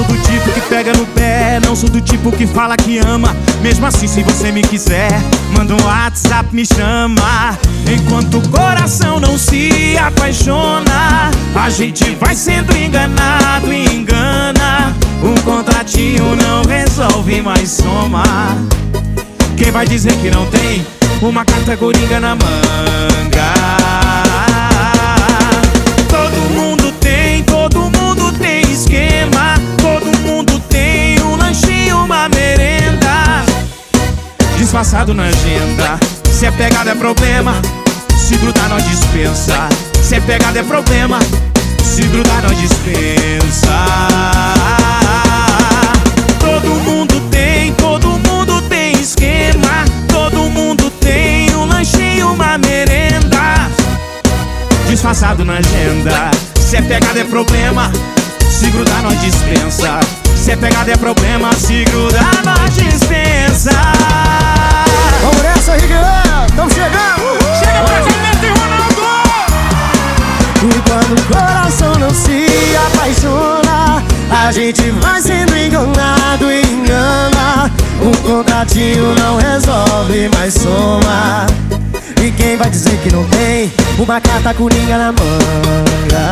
sou do tipo que pega no pé, não sou do tipo que fala que ama. Mesmo assim, se você me quiser, manda um WhatsApp, me chama. Enquanto o coração não se apaixona, a gente vai sendo enganado e engana. Um contratinho não resolve, mais soma. Quem vai dizer que não tem uma carta coringa na manga? Todo mundo tem esquema. Todo mundo tem um lanchinho, uma merenda disfarçado na agenda. Se é pegada é problema, se grudar nós dispensa. Se é pegada é problema, se grudar nós dispensa. Todo mundo tem esquema. Todo mundo tem um lanchinho, uma merenda disfarçado na agenda. Se é pegada é problema, se grudar nós dispensa. Se é pegada é problema, se grudar nós dispensa. Vamos nessa, Rigueirão, estamos chegando. Chega pra gente, Ronaldo! E quando o coração não se apaixona, a gente vai sendo enganado e engana. Um contratinho não resolve, mais soma. E quem vai dizer que não tem uma carta coringa na manga?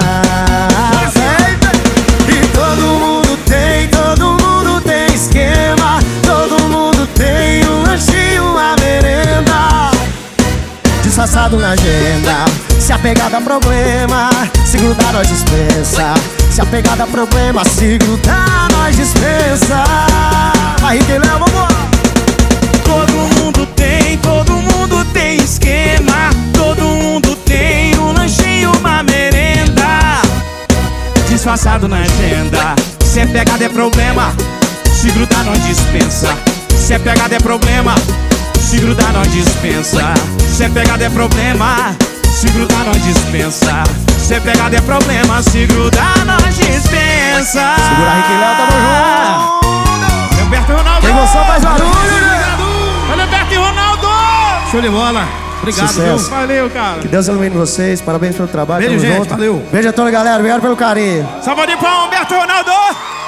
E todo mundo tem esquema. Todo mundo tem um lanchinho, uma merenda disfarçado na agenda. Se a pegada é problema, se grudar nós dispensa. Se a pegada é problema, se grudar nós dispensa. Vai, Riquelão, vamos! Todo mundo tem esquema. Todo mundo tem um lanchinho, uma merenda disfarçado na agenda. Se é pegada é problema, se grudar nós dispensa. Se é pegada é problema, se grudar nós dispensa. Se é pegada é problema, se grudar nós dispensa. Se é pegada é problema, se grudar nós dispensa. Segura, Riquelão, tamo junto! Lemberto e Ronaldo! Quem gostou faz barulho, né? Lemberto e Ronaldo! Show de bola. Obrigado, Sucesso. viu? Valeu, cara. Que Deus ilumine vocês, parabéns pelo trabalho. Beijo, tamo gente, junto. valeu. Beijo a toda a galera, obrigado pelo carinho. Salva de pão, Lemberto e Ronaldo!